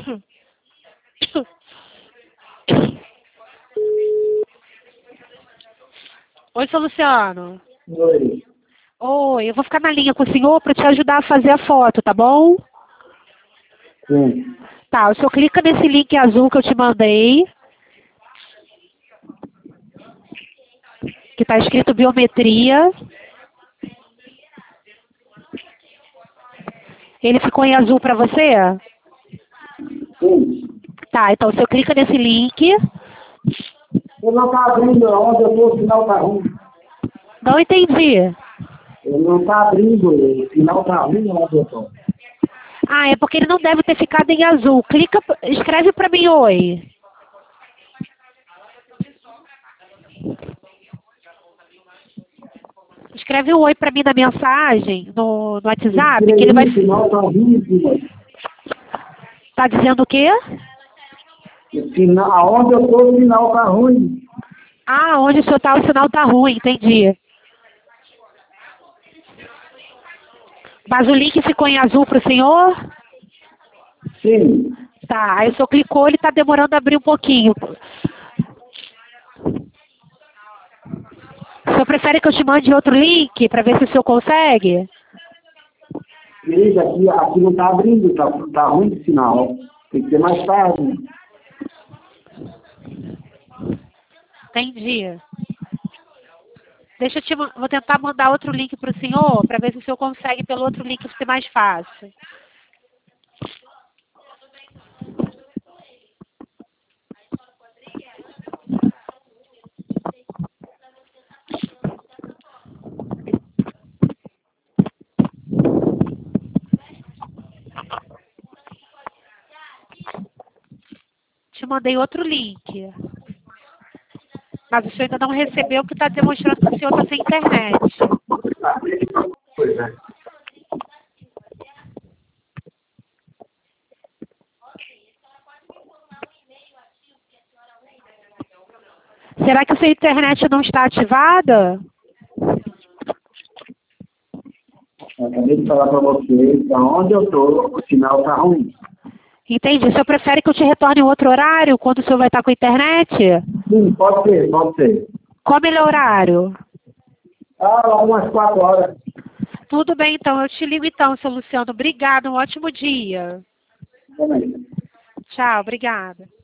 Oi, seu Luciano. Oi. Oi, eu vou ficar na linha com o senhor para te ajudar a fazer a foto, tá bom? Sim. Tá, o senhor clica nesse link azul que eu te mandei, que tá escrito biometria. Ele ficou em azul para você? Sim. Tá, então o senhor clica nesse link. Eu não está abrindo onde eu estou, o sinal está ruim. Não entendi. Eu não está abrindo, o sinal está ruim onde eu estou. Ah, é porque ele não deve ter ficado em azul. Clica, escreve para mim oi. Escreve um oi para mim na mensagem, no WhatsApp, que ele vai... O sinal está ruim, filho. Tá dizendo o quê? Aonde eu estou, o sinal está ruim. Ah, onde o senhor tá, o sinal tá ruim, entendi. Mas o link ficou em azul pro senhor? Sim. Tá, aí o senhor clicou, ele tá demorando a abrir um pouquinho. O senhor prefere que eu te mande outro link para ver se o senhor consegue? Veja, aqui não está abrindo, está ruim o sinal. Tem que ser mais tarde. Entendi. Deixa eu vou tentar mandar outro link para o senhor, para ver se o senhor consegue pelo outro link ser mais fácil. Te mandei outro link. Mas o senhor ainda não recebeu, que está demonstrando que o senhor está sem internet. Pois é. Será que a sua internet não está ativada? Eu acabei de falar para vocês, aonde eu estou, o sinal está ruim. Entendi. O senhor prefere que eu te retorne em outro horário, quando o senhor vai estar com a internet? Sim, pode ser, pode ser. Qual o melhor horário? Ah, umas 4 horas. Tudo bem, então. Eu te ligo então, seu Luciano. Obrigada. Um ótimo dia. Também. Tchau. Obrigada.